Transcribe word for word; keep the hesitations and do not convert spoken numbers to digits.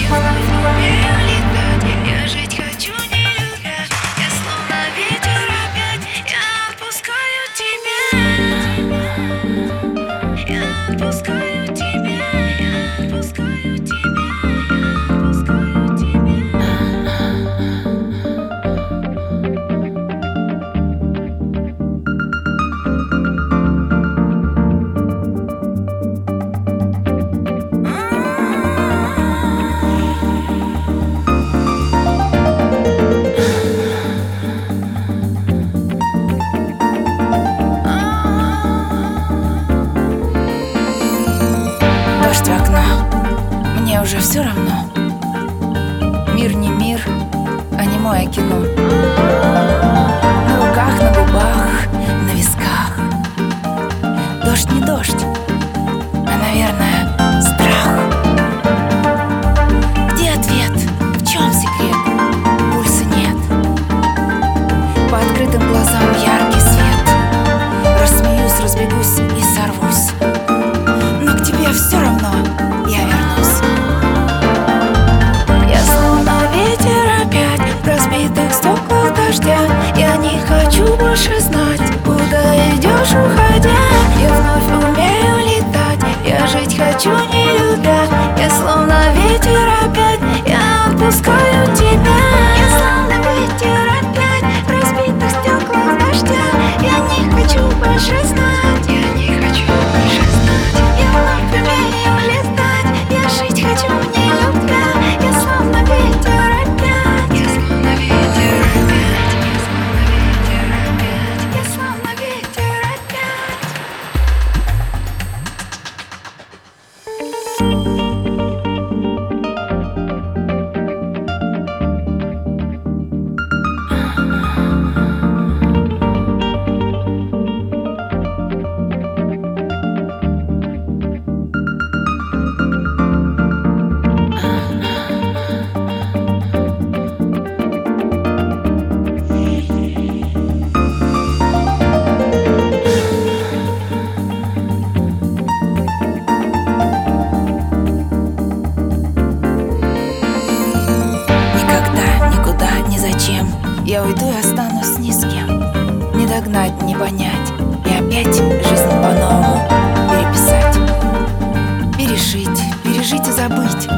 вновь умею летать, я жить хочу, не любя. Я словно ветер опять, я отпускаю тебя. Я отпускаю тебя, я отпускаю тебя, я отпускаю тебя. Дождь в окно, мне уже все равно. Мир не мир, а немое кино. На руках, на губах, на висках. Дождь не дождь, а, наверное, страх. Где ответ? В чем секрет? Пульса нет. По открытым глазам яркий свет. Рассмеюсь, разбегусь и сорвусь. Но к тебе все равно я вернусь. Я словно ветер опять в разбитых стеклах дождя. Я не хочу больше знать, куда идешь, уходя. Я вновь умею летать, я жить хочу, не любя. Я словно ветер опять, я отпускаю тебя. Я словно ветер опять в разбитых стеклах дождя. Я не хочу больше знать, я не хочу больше знать. Я вновь умею летать, я жить хочу, не любя. Я словно ветер опять, я словно ветер опять, я словно ветер опять, я словно ветер опять. Я уйду и останусь ни с кем. Не догнать, не понять. И опять жизнь по-новому переписать, перешить, пережить и забыть.